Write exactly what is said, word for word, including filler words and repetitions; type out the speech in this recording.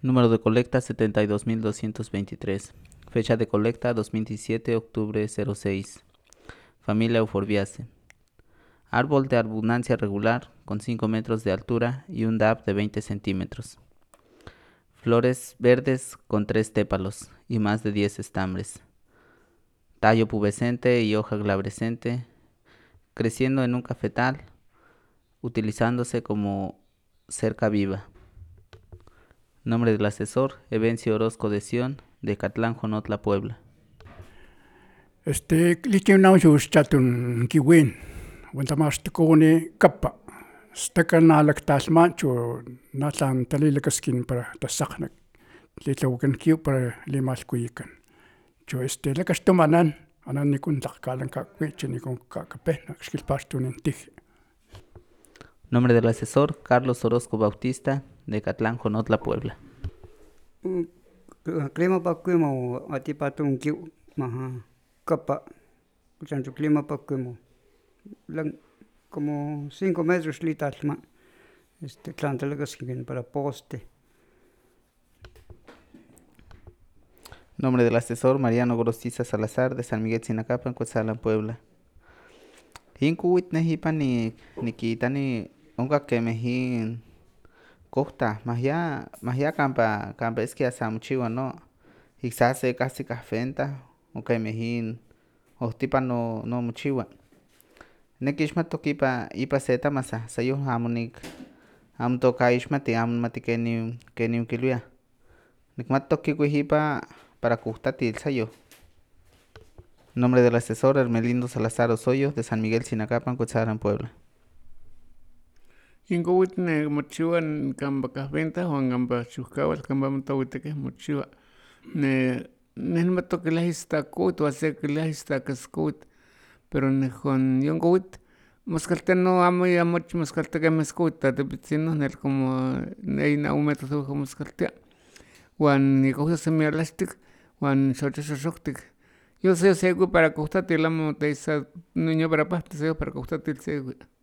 Número de colecta setenta y dos mil doscientos veintitrés. Fecha de colecta dos mil diecisiete, octubre cero seis. Familia Euphorbiaceae. Árbol de abundancia regular con cinco metros de altura y un D A B de veinte centímetros. Flores verdes con tres tépalos y más de diez estambres. Tallo pubescente y hoja glabrescente, creciendo en un cafetal, utilizándose como cerca viva. Nombre del asesor: Evencio Orozco de Sion, de Catlán, Jonotla, Puebla. Este, likin nausius chatun kiwin. Wantamas tukuni kappa. Stakan nalak tasmancho natan talilakaskin para tasaknak. Litlawakan kiu para limal kuyikan. Cho este lakastumanan anan nikun takkalan kakwichi nikun kakapehna skilpastunin tij. Nombre del asesor: Carlos Orozco Bautista, de Catlán, Jonotla, Puebla. Clima pakuimo atipatun kiu maha capa. Chancho clima pakuimo. Como cinco metros litalma. Este tlantalakaskin para poste. Nombre del asesor: Mariano Gorostiza Salazar, de San Miguel Tzinacapan, Cuetzalan, Puebla. Hinkuwit nehipan ni nikitani onka kemehin kohta mahya mahya kampa kampa eskia samuchiwa no iksase kasi kahfenta okemehin ohtipa no no mochiwa nekixmatok ipa ipa se tamasa sayo amo nik amo tokaixmati amo mati keni keni onkilua nikmatok kikuih ipa para kohtatil sayo. Nombre del asesor: Hermelindo Salazar Osoyo, de San Miguel Tzinacapan, Cuetzalan, Puebla. Inkowit ne mochiwa kampa kahventa huan kampa chuskawal kampa motowitekeh mochiwa ne neh nimatokiliah istakowit ua sekiliah istakaskowit pero nehon yonkowit moskaltia no amo ya mochi moskaltia kemeh iskowit tetepitzin non nel como eyi nawi metros oah moskaltia uan ika oksemi alahtik uan xochoxoxoktik yos yos sewi para kohtatil amo teisa niño para pahtis sewi para kohtatil sewi.